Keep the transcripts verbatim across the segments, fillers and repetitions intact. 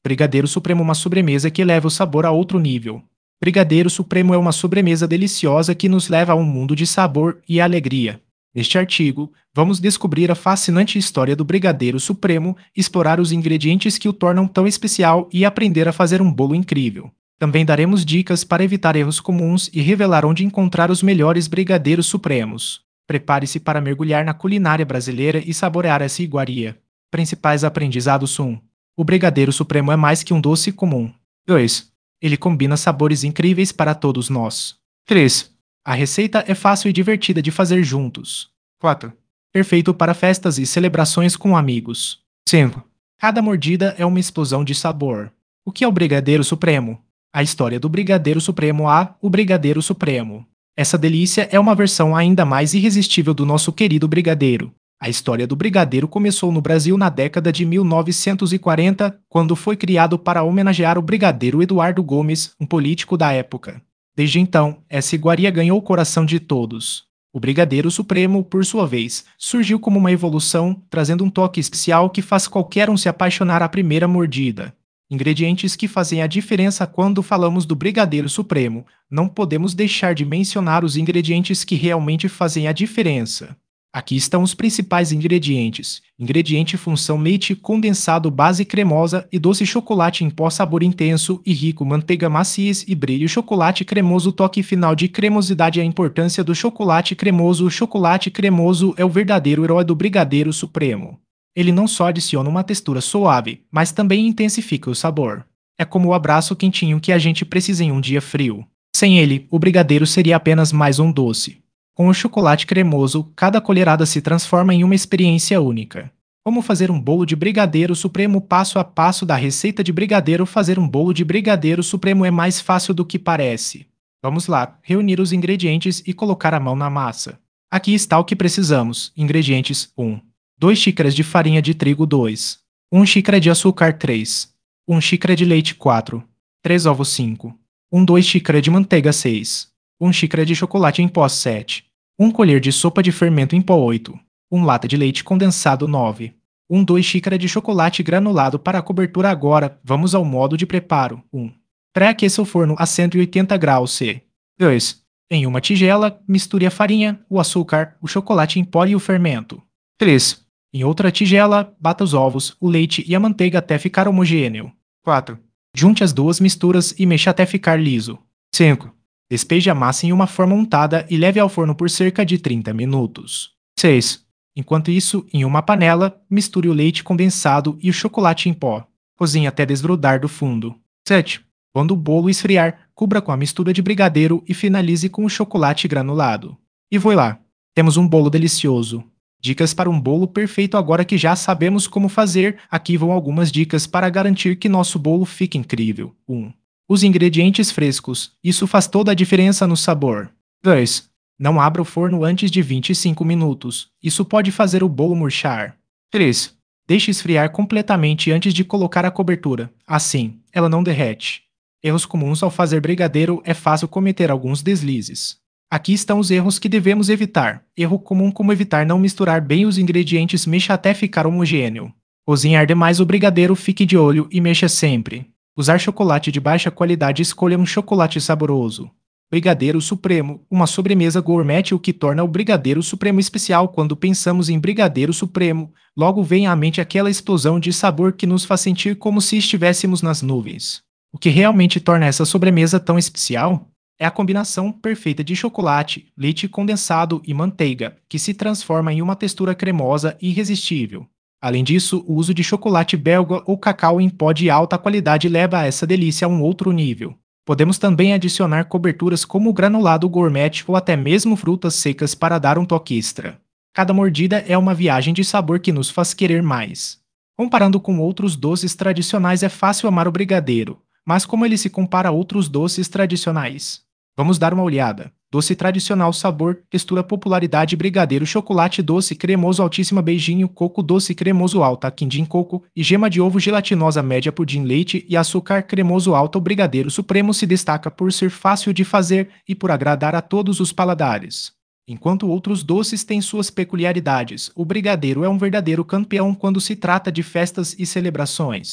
Brigadeiro Supremo é uma sobremesa que leva o sabor a outro nível. Brigadeiro Supremo é uma sobremesa deliciosa que nos leva a um mundo de sabor e alegria. Neste artigo, vamos descobrir a fascinante história do Brigadeiro Supremo, explorar os ingredientes que o tornam tão especial e aprender a fazer um bolo incrível. Também daremos dicas para evitar erros comuns e revelar onde encontrar os melhores Brigadeiros Supremos. Prepare-se para mergulhar na culinária brasileira e saborear essa iguaria. Principais aprendizados: um. O Brigadeiro Supremo é mais que um doce comum. dois. Ele combina sabores incríveis para todos nós. três. A receita é fácil e divertida de fazer juntos. quatro. Perfeito para festas e celebrações com amigos. cinco. Cada mordida é uma explosão de sabor. O que é o Brigadeiro Supremo? A história do Brigadeiro Supremo a O Brigadeiro Supremo. Essa delícia é uma versão ainda mais irresistível do nosso querido brigadeiro. A história do brigadeiro começou no Brasil na década de mil novecentos e quarenta, quando foi criado para homenagear o brigadeiro Eduardo Gomes, um político da época. Desde então, essa iguaria ganhou o coração de todos. O Brigadeiro Supremo, por sua vez, surgiu como uma evolução, trazendo um toque especial que faz qualquer um se apaixonar à primeira mordida. Ingredientes que fazem a diferença quando falamos do Brigadeiro Supremo. Não podemos deixar de mencionar os ingredientes que realmente fazem a diferença. Aqui estão os principais ingredientes. Ingrediente função: leite condensado, base cremosa e doce, chocolate em pó sabor intenso e rico, manteiga maciez e brilho, chocolate cremoso, toque final de cremosidade. A importância do chocolate cremoso: o chocolate cremoso é o verdadeiro herói do Brigadeiro Supremo. Ele não só adiciona uma textura suave, mas também intensifica o sabor. É como o abraço quentinho que a gente precisa em um dia frio. Sem ele, o brigadeiro seria apenas mais um doce. Com o chocolate cremoso, cada colherada se transforma em uma experiência única. Como fazer um bolo de Brigadeiro Supremo? Passo a passo da receita de brigadeiro. Fazer um bolo de Brigadeiro Supremo é mais fácil do que parece. Vamos lá, reunir os ingredientes e colocar a mão na massa. Aqui está o que precisamos. Ingredientes: um. duas xícaras de farinha de trigo. dois. uma xícara de açúcar. três. uma xícara de leite. quatro. três ovos. cinco. uma duas xícara de manteiga. seis. uma xícara de chocolate em pó. sete. uma colher de sopa de fermento em pó. oito. uma lata de leite condensado. nove. uma duas xícara de chocolate granulado. Para a cobertura agora, vamos ao modo de preparo. um. Pré-aqueça o forno a cento e oitenta graus C. dois. Em uma tigela, misture a farinha, o açúcar, o chocolate em pó e o fermento. três. Em outra tigela, bata os ovos, o leite e a manteiga até ficar homogêneo. quatro. Junte as duas misturas e mexa até ficar liso. cinco. Despeje a massa em uma forma untada e leve ao forno por cerca de trinta minutos. seis. Enquanto isso, em uma panela, misture o leite condensado e o chocolate em pó. Cozinhe até desgrudar do fundo. sete. Quando o bolo esfriar, cubra com a mistura de brigadeiro e finalize com o chocolate granulado. E voilá! Temos um bolo delicioso. Dicas para um bolo perfeito. Agora que já sabemos como fazer, aqui vão algumas dicas para garantir que nosso bolo fique incrível. um. Use ingredientes frescos. Isso faz toda a diferença no sabor. dois. Não abra o forno antes de vinte e cinco minutos. Isso pode fazer o bolo murchar. três. Deixe esfriar completamente antes de colocar a cobertura. Assim, ela não derrete. Erros comuns ao fazer brigadeiro: é fácil cometer alguns deslizes. Aqui estão os erros que devemos evitar. Erro comum: como evitar não misturar bem os ingredientes. Mexa até ficar homogêneo. Cozinhar demais o brigadeiro. Fique de olho e mexa sempre. Usar chocolate de baixa qualidade. Escolha um chocolate saboroso. Brigadeiro Supremo, uma sobremesa gourmet. O que torna o Brigadeiro Supremo especial? Quando pensamos em Brigadeiro Supremo, logo vem à mente aquela explosão de sabor que nos faz sentir como se estivéssemos nas nuvens. O que realmente torna essa sobremesa tão especial? É a combinação perfeita de chocolate, leite condensado e manteiga, que se transforma em uma textura cremosa e irresistível. Além disso, o uso de chocolate belga ou cacau em pó de alta qualidade leva essa delícia a um outro nível. Podemos também adicionar coberturas como o granulado gourmet ou até mesmo frutas secas para dar um toque extra. Cada mordida é uma viagem de sabor que nos faz querer mais. Comparando com outros doces tradicionais, é fácil amar o brigadeiro, mas como ele se compara a outros doces tradicionais? Vamos dar uma olhada. Doce tradicional: sabor, textura, popularidade. Brigadeiro, chocolate doce cremoso altíssima, beijinho, coco doce cremoso alta, quindim coco e gema de ovo gelatinosa média, pudim leite e açúcar cremoso alta. O Brigadeiro Supremo se destaca por ser fácil de fazer e por agradar a todos os paladares. Enquanto outros doces têm suas peculiaridades, o brigadeiro é um verdadeiro campeão quando se trata de festas e celebrações.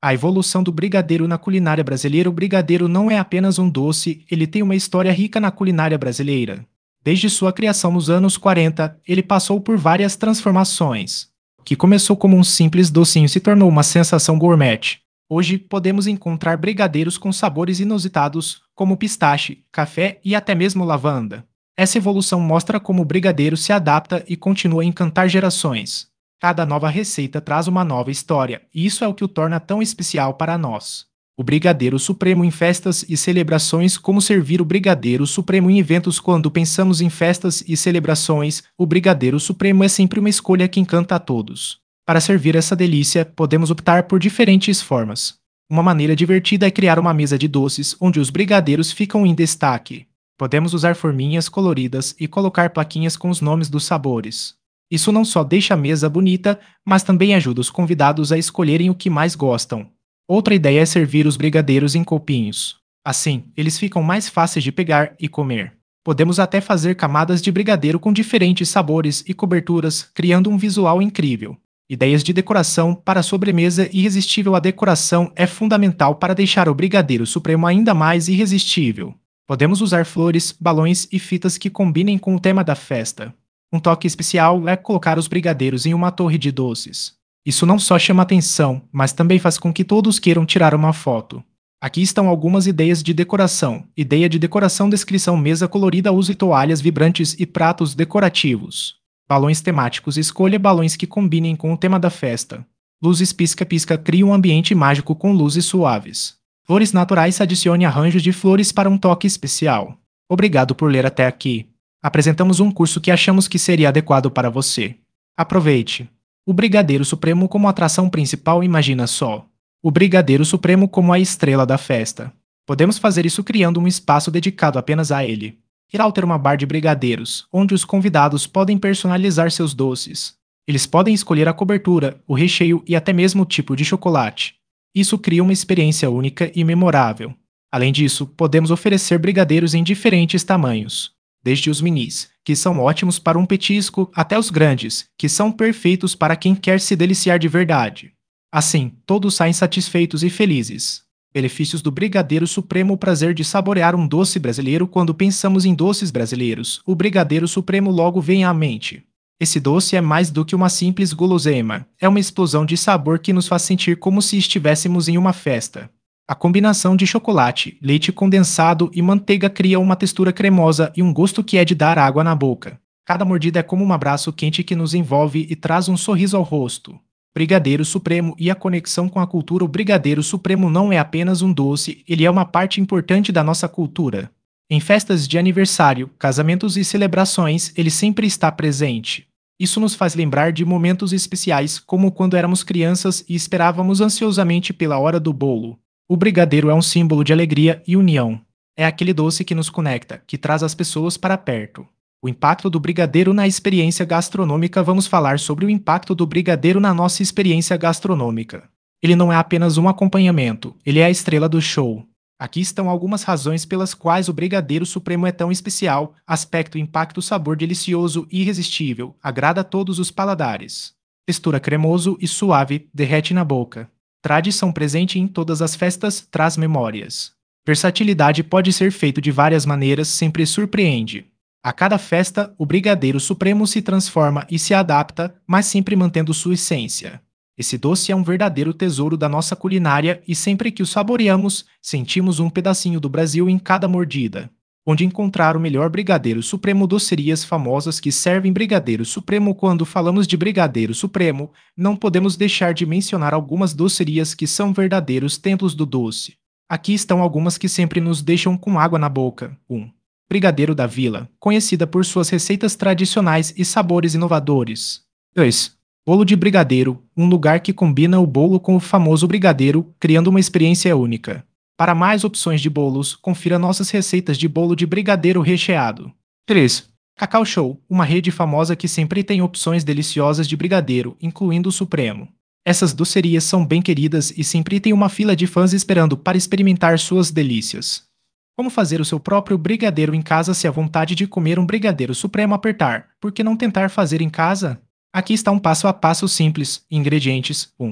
A evolução do brigadeiro na culinária brasileira. O brigadeiro não é apenas um doce, ele tem uma história rica na culinária brasileira. Desde sua criação nos anos quarenta, ele passou por várias transformações. O que começou como um simples docinho se tornou uma sensação gourmet. Hoje podemos encontrar brigadeiros com sabores inusitados, como pistache, café e até mesmo lavanda. Essa evolução mostra como o brigadeiro se adapta e continua a encantar gerações. Cada nova receita traz uma nova história, e isso é o que o torna tão especial para nós. O brigadeiro supremo em festas e celebrações. Como servir o brigadeiro supremo em eventos? Quando pensamos em festas e celebrações, o brigadeiro supremo é sempre uma escolha que encanta a todos. Para servir essa delícia, podemos optar por diferentes formas. Uma maneira divertida é criar uma mesa de doces onde os brigadeiros ficam em destaque. Podemos usar forminhas coloridas e colocar plaquinhas com os nomes dos sabores. Isso não só deixa a mesa bonita, mas também ajuda os convidados a escolherem o que mais gostam. Outra ideia é servir os brigadeiros em copinhos. Assim, eles ficam mais fáceis de pegar e comer. Podemos até fazer camadas de brigadeiro com diferentes sabores e coberturas, criando um visual incrível. Ideias de decoração para a sobremesa. Irresistível. A decoração é fundamental para deixar o brigadeiro supremo ainda mais irresistível. Podemos usar flores, balões e fitas que combinem com o tema da festa. Um toque especial é colocar os brigadeiros em uma torre de doces. Isso não só chama atenção, mas também faz com que todos queiram tirar uma foto. Aqui estão algumas ideias de decoração. Ideia de decoração. Descrição: mesa colorida, use toalhas vibrantes e pratos decorativos. Balões temáticos. Escolha balões que combinem com o tema da festa. Luzes pisca-pisca. Crie um ambiente mágico com luzes suaves. Flores naturais. Adicione arranjos de flores para um toque especial. Obrigado por ler até aqui. Apresentamos um curso que achamos que seria adequado para você. Aproveite! O Brigadeiro Supremo como atração principal. Imagina só! O Brigadeiro Supremo como a estrela da festa. Podemos fazer isso criando um espaço dedicado apenas a ele. Irá ter uma bar de brigadeiros, onde os convidados podem personalizar seus doces. Eles podem escolher a cobertura, o recheio e até mesmo o tipo de chocolate. Isso cria uma experiência única e memorável. Além disso, podemos oferecer brigadeiros em diferentes tamanhos. Desde os minis, que são ótimos para um petisco, até os grandes, que são perfeitos para quem quer se deliciar de verdade. Assim, todos saem satisfeitos e felizes. Benefícios do Brigadeiro Supremo. O prazer de saborear um doce brasileiro. Quando pensamos em doces brasileiros, o Brigadeiro Supremo logo vem à mente. Esse doce é mais do que uma simples guloseima, é uma explosão de sabor que nos faz sentir como se estivéssemos em uma festa. A combinação de chocolate, leite condensado e manteiga cria uma textura cremosa e um gosto que é de dar água na boca. Cada mordida é como um abraço quente que nos envolve e traz um sorriso ao rosto. Brigadeiro Supremo e a conexão com a cultura. O Brigadeiro Supremo não é apenas um doce, ele é uma parte importante da nossa cultura. Em festas de aniversário, casamentos e celebrações, ele sempre está presente. Isso nos faz lembrar de momentos especiais, como quando éramos crianças e esperávamos ansiosamente pela hora do bolo. O brigadeiro é um símbolo de alegria e união. É aquele doce que nos conecta, que traz as pessoas para perto. O impacto do brigadeiro na experiência gastronômica. Vamos falar sobre o impacto do brigadeiro na nossa experiência gastronômica. Ele não é apenas um acompanhamento, ele é a estrela do show. Aqui estão algumas razões pelas quais o Brigadeiro Supremo é tão especial. Aspecto: impacto, sabor delicioso e irresistível, agrada a todos os paladares. Textura: cremoso e suave, derrete na boca. Tradição: presente em todas as festas, traz memórias. Versatilidade: pode ser feito de várias maneiras, sempre surpreende. A cada festa, o Brigadeiro Supremo se transforma e se adapta, mas sempre mantendo sua essência. Esse doce é um verdadeiro tesouro da nossa culinária e sempre que o saboreamos, sentimos um pedacinho do Brasil em cada mordida. Onde encontrar o melhor Brigadeiro Supremo? Docerias famosas que servem Brigadeiro Supremo. Quando falamos de Brigadeiro Supremo, não podemos deixar de mencionar algumas docerias que são verdadeiros templos do doce. Aqui estão algumas que sempre nos deixam com água na boca. um. Brigadeiro da Vila, conhecida por suas receitas tradicionais e sabores inovadores. dois. Bolo de brigadeiro, um lugar que combina o bolo com o famoso brigadeiro, criando uma experiência única. Para mais opções de bolos, confira nossas receitas de bolo de brigadeiro recheado. três. Cacau Show, uma rede famosa que sempre tem opções deliciosas de brigadeiro, incluindo o Supremo. Essas docerias são bem queridas e sempre tem uma fila de fãs esperando para experimentar suas delícias. Como fazer o seu próprio brigadeiro em casa? Se a vontade de comer um brigadeiro supremo apertar, por que não tentar fazer em casa? Aqui está um passo a passo simples. Ingredientes: um.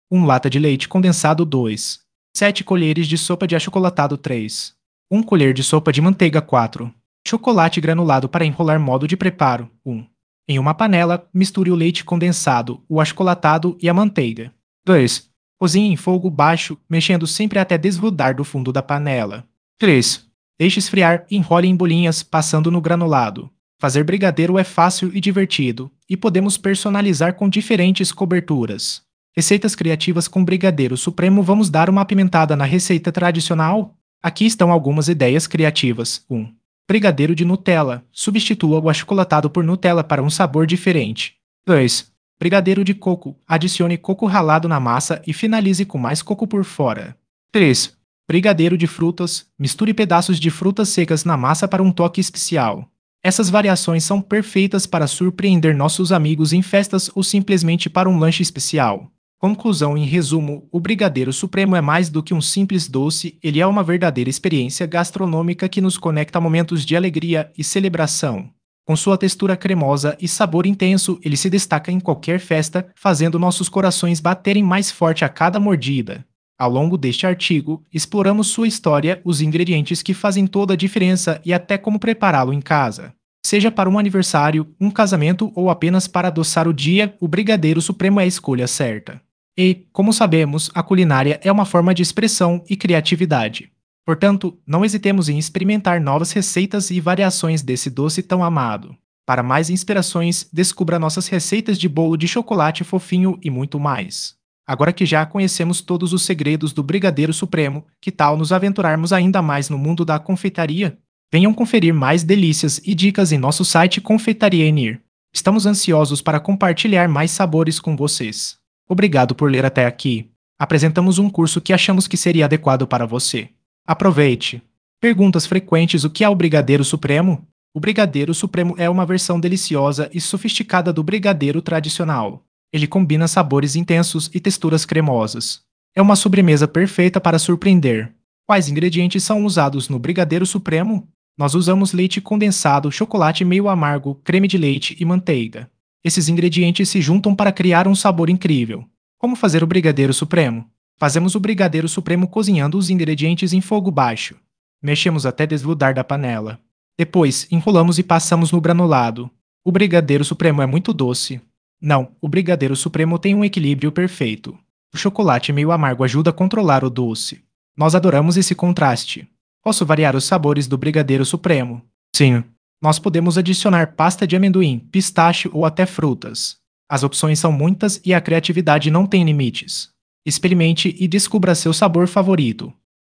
uma lata de leite condensado dois, sete colheres de sopa de achocolatado três, uma colher de sopa de manteiga quatro, chocolate granulado para enrolar. Modo de preparo um. Em uma panela, misture o leite condensado, o achocolatado e a manteiga. dois. Cozinhe em fogo baixo, mexendo sempre até desgrudar do fundo da panela. três. Deixe esfriar e enrole em bolinhas, passando no granulado. Fazer brigadeiro é fácil e divertido, e podemos personalizar com diferentes coberturas. Receitas criativas com brigadeiro supremo. Vamos dar uma apimentada na receita tradicional? Aqui estão algumas ideias criativas. um. Brigadeiro de Nutella. Substitua o achocolatado por Nutella para um sabor diferente. dois. Brigadeiro de coco. Adicione coco ralado na massa e finalize com mais coco por fora. três. Brigadeiro de frutas. Misture pedaços de frutas secas na massa para um toque especial. Essas variações são perfeitas para surpreender nossos amigos em festas ou simplesmente para um lanche especial. Conclusão: em resumo, o brigadeiro supremo é mais do que um simples doce, ele é uma verdadeira experiência gastronômica que nos conecta a momentos de alegria e celebração. Com sua textura cremosa e sabor intenso, ele se destaca em qualquer festa, fazendo nossos corações baterem mais forte a cada mordida. Ao longo deste artigo, exploramos sua história, os ingredientes que fazem toda a diferença e até como prepará-lo em casa. Seja para um aniversário, um casamento ou apenas para adoçar o dia, o brigadeiro supremo é a escolha certa. E, como sabemos, a culinária é uma forma de expressão e criatividade. Portanto, não hesitemos em experimentar novas receitas e variações desse doce tão amado. Para mais inspirações, descubra nossas receitas de bolo de chocolate fofinho e muito mais. Agora que já conhecemos todos os segredos do brigadeiro supremo, que tal nos aventurarmos ainda mais no mundo da confeitaria? Venham conferir mais delícias e dicas em nosso site Confeitaria Enir. Estamos ansiosos para compartilhar mais sabores com vocês. Obrigado por ler até aqui. Apresentamos um curso que achamos que seria adequado para você. Aproveite! Perguntas frequentes: o que é o brigadeiro supremo? O brigadeiro supremo é uma versão deliciosa e sofisticada do brigadeiro tradicional. Ele combina sabores intensos e texturas cremosas. É uma sobremesa perfeita para surpreender. Quais ingredientes são usados no brigadeiro supremo? Nós usamos leite condensado, chocolate meio amargo, creme de leite e manteiga. Esses ingredientes se juntam para criar um sabor incrível. Como fazer o brigadeiro supremo? Fazemos o brigadeiro supremo cozinhando os ingredientes em fogo baixo. Mexemos até desgrudar da panela. Depois, enrolamos e passamos no granulado. O brigadeiro supremo é muito doce. Não, o brigadeiro supremo tem um equilíbrio perfeito. O chocolate meio amargo ajuda a controlar o doce. Nós adoramos esse contraste. Posso variar os sabores do brigadeiro supremo? Sim. Nós podemos adicionar pasta de amendoim, pistache ou até frutas. As opções são muitas e a criatividade não tem limites. Experimente e descubra seu sabor favorito.